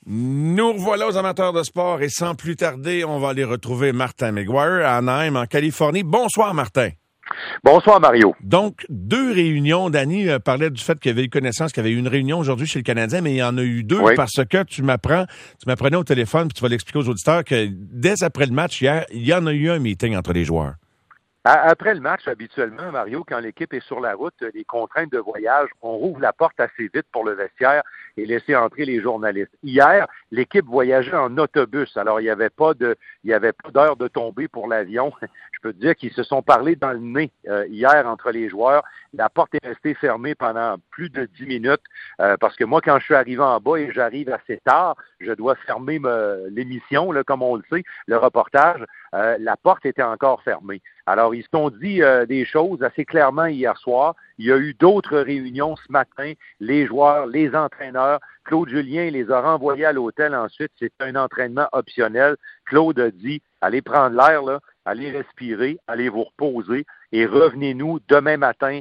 Nous revoilà aux amateurs de sport et sans plus tarder, on va aller retrouver Martin McGuire à Anaheim, en Californie. Bonsoir, Martin. Bonsoir, Mario. Donc, 2 réunions. Danny parlait du fait qu'il avait eu connaissance qu'il y avait eu une réunion aujourd'hui chez le Canadien, mais il y en a eu 2 parce que tu m'apprenais au téléphone, puis tu vas l'expliquer aux auditeurs que dès après le match hier, il y en a eu un meeting entre les joueurs. Après le match, habituellement, Mario, quand l'équipe est sur la route, les contraintes de voyage, on rouvre la porte assez vite pour le vestiaire et laisser entrer les journalistes. Hier, l'équipe voyageait en autobus, alors il n'y avait pas d'heure de tomber pour l'avion. Je peux te dire qu'ils se sont parlé dans le nez hier entre les joueurs. La porte est restée fermée pendant plus de 10 minutes parce que moi, quand je suis arrivé en bas et j'arrive assez tard, je dois fermer l'émission, là, comme on le sait, le reportage. La porte était encore fermée. Alors, ils se sont dit des choses assez clairement hier soir. Il y a eu d'autres réunions ce matin. Les joueurs, les entraîneurs. Claude Julien les a renvoyés à l'hôtel ensuite. C'est un entraînement optionnel. Claude a dit, allez prendre l'air, là, allez respirer, allez vous reposer et revenez-nous demain matin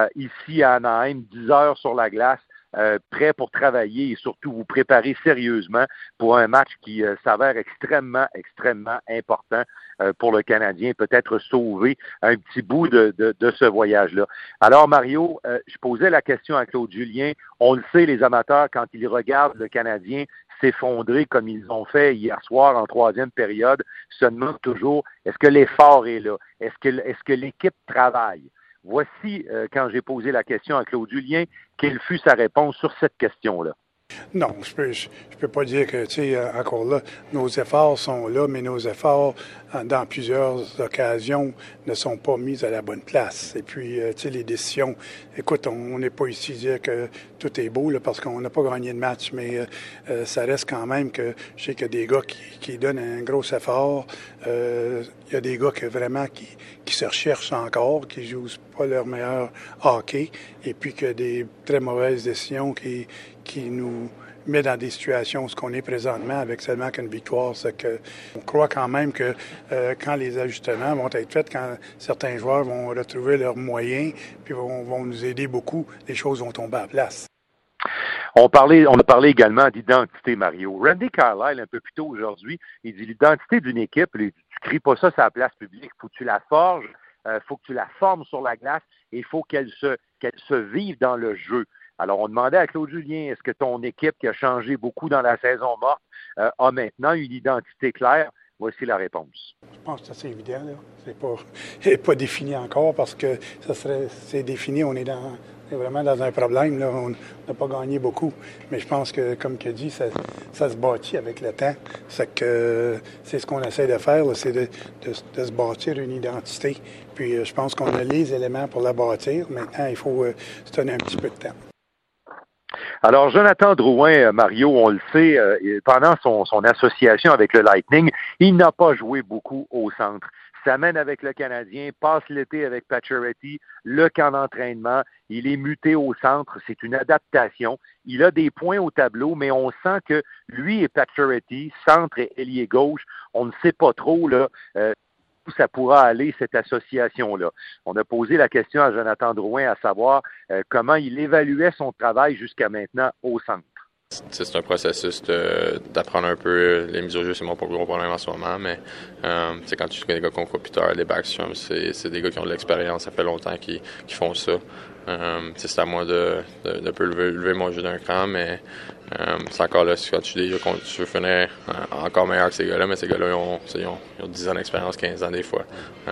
ici à Anaheim, 10 heures sur la glace. Prêt pour travailler et surtout vous préparer sérieusement pour un match qui s'avère extrêmement, extrêmement important pour le Canadien, peut-être sauver un petit bout de ce voyage-là. Alors, Mario, je posais la question à Claude Julien. On le sait, les amateurs, quand ils regardent le Canadien s'effondrer comme ils ont fait hier soir en 3e période, se demandent toujours, est-ce que l'effort est là? Est-ce que l'équipe travaille? Voici, quand j'ai posé la question à Claude Julien, quelle fut sa réponse sur cette question-là. Non, je peux pas dire que, tu sais, encore là, nos efforts sont là, mais nos efforts, dans plusieurs occasions, ne sont pas mis à la bonne place. Et puis, tu sais, les décisions, écoute, on n'est pas ici à dire que tout est beau, là, parce qu'on n'a pas gagné de match, mais ça reste quand même que je sais qu'il y a des gars qui donnent un gros effort. Il y a des gars qui se recherchent encore, qui jouent pas leur meilleur hockey, et puis que des très mauvaises décisions qui nous met dans des situations où ce qu'on est présentement avec seulement qu'une victoire. C'est que on croit quand même que quand les ajustements vont être faits, quand certains joueurs vont retrouver leurs moyens, puis vont nous aider beaucoup, les choses vont tomber à place. On a parlé également d'identité, Mario. Randy Carlyle, un peu plus tôt aujourd'hui, il dit l'identité d'une équipe, tu cries pas ça sur la place publique, faut que tu la forges, faut que tu la formes sur la glace et il faut qu'elle se vive dans le jeu. Alors, on demandait à Claude Julien, est-ce que ton équipe qui a changé beaucoup dans la saison morte a maintenant une identité claire? Voici la réponse. Je pense que c'est assez évident, là. C'est pas défini encore parce que c'est défini, on est vraiment dans un problème, là. On n'a pas gagné beaucoup. Mais je pense que, comme tu as dit, ça se bâtit avec le temps. C'est ce qu'on essaie de faire, là, c'est de se bâtir une identité. Puis je pense qu'on a les éléments pour la bâtir. Maintenant, il faut se donner un petit peu de temps. Alors, Jonathan Drouin, Mario, on le sait, pendant son association avec le Lightning, il n'a pas joué beaucoup au centre. S'amène avec le Canadien, passe l'été avec Pacioretty, le camp d'entraînement, il est muté au centre, c'est une adaptation. Il a des points au tableau, mais on sent que lui et Pacioretty, centre et ailier gauche, on ne sait pas trop là où ça pourra aller, cette association-là. On a posé la question à Jonathan Drouin à savoir comment il évaluait son travail jusqu'à maintenant au centre. C'est un processus d'apprendre un peu les mises au jeu, c'est mon plus gros problème en ce moment, mais quand tu connais des gars qu'on voit plus tard, les backstrums, c'est des gars qui ont de l'expérience, ça fait longtemps qu'ils font ça. C'est à moi de peu lever mon jeu d'un cran, mais c'est encore là, quand tu veux finir encore meilleur que ces gars-là, mais ces gars-là, ils ont 10 ans d'expérience, 15 ans des fois.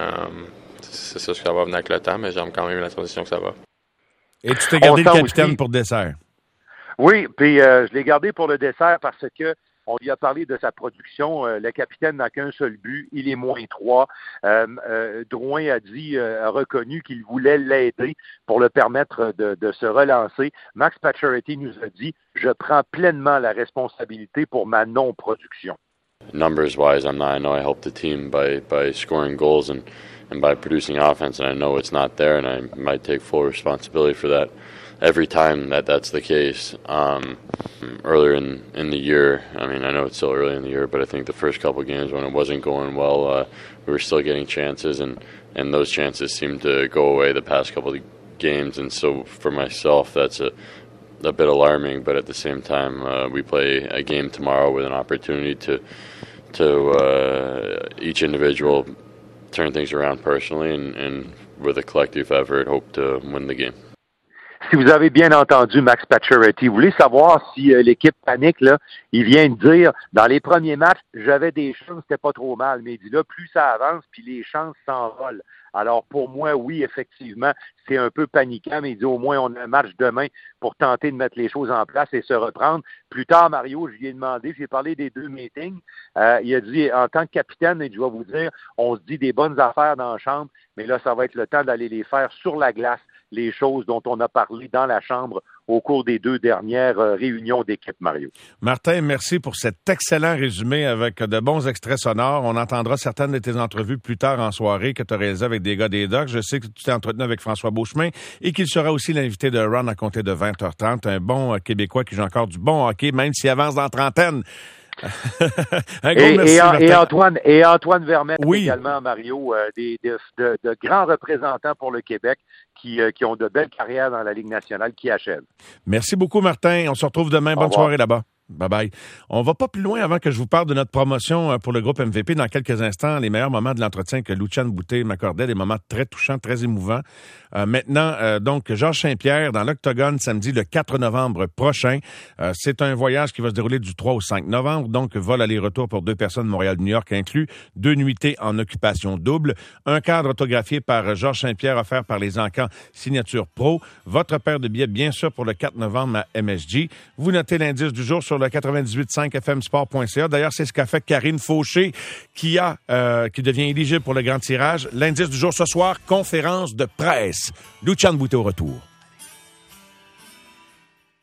C'est ça que ça va venir avec le temps, mais j'aime quand même la transition que ça va. Et tu t'es gardé le capitaine aussi pour dessert. Oui, puis je l'ai gardé pour le dessert parce que on lui a parlé de sa production. Le capitaine n'a qu'un seul but, il est -3. Drouin a reconnu qu'il voulait l'aider pour le permettre de se relancer. Max Pacioretty nous a dit « Je prends pleinement la responsabilité pour ma non-production ». Numbers-wise, I know I helped the team by scoring goals and by producing offense, and I know it's not there, and I might take full responsibility for that. Every time that's the case. Earlier in the year, I mean, I know it's still early in the year, but I think the first couple of games when it wasn't going well, we were still getting chances, and those chances seemed to go away the past couple of games. And so for myself, that's a bit alarming, but at the same time, we play a game tomorrow with an opportunity to each individual turn things around personally and with a collective effort, hope to win the game. Si vous avez bien entendu Max Pacioretty, vous voulez savoir si l'équipe panique, là, il vient de dire, dans les premiers matchs, j'avais des chances, c'était pas trop mal, mais il dit là, plus ça avance, puis les chances s'envolent. Alors, pour moi, oui, effectivement, c'est un peu paniquant, mais il dit au moins on a un match demain pour tenter de mettre les choses en place et se reprendre. Plus tard, Mario, je lui ai demandé, j'ai parlé des 2 meetings, il a dit, en tant que capitaine, et je vais vous dire, on se dit des bonnes affaires dans la chambre, mais là, ça va être le temps d'aller les faire sur la glace, les choses dont on a parlé dans la chambre au cours des 2 dernières réunions d'équipe, Mario. Martin, merci pour cet excellent résumé avec de bons extraits sonores. On entendra certaines de tes entrevues plus tard en soirée que tu as réalisées avec des gars des Ducks. Je sais que tu t'es entretenu avec François Beauchemin et qu'il sera aussi l'invité de Ron à compter de 20h30. Un bon Québécois qui joue encore du bon hockey, même s'il avance dans la trentaine. Un gros merci, Martin. Et Antoine Vermette oui. Également, Mario, de grands représentants pour le Québec qui ont de belles carrières dans la Ligue nationale qui achèvent. Merci beaucoup, Martin. On se retrouve demain. Bonne soirée là-bas. Bye-bye. On va pas plus loin avant que je vous parle de notre promotion pour le groupe MVP. Dans quelques instants, les meilleurs moments de l'entretien que Lucian Boutet m'accordait, des moments très touchants, très émouvants. Maintenant, donc, Georges Saint-Pierre dans l'Octogone samedi le 4 novembre prochain. C'est un voyage qui va se dérouler du 3 au 5 novembre. Donc, vol aller-retour pour 2 personnes Montréal-New York inclus. 2 nuitées en occupation double. Un cadre autographié par Georges Saint-Pierre offert par les Encans Signature Pro. Votre paire de billets, bien sûr, pour le 4 novembre à MSG. Vous notez l'indice du jour sur le 98.5 fmsport.ca. D'ailleurs, c'est ce qu'a fait Karine Fauché qui devient éligible pour le grand tirage. L'indice du jour ce soir, conférence de presse. Lucian Boutet au retour.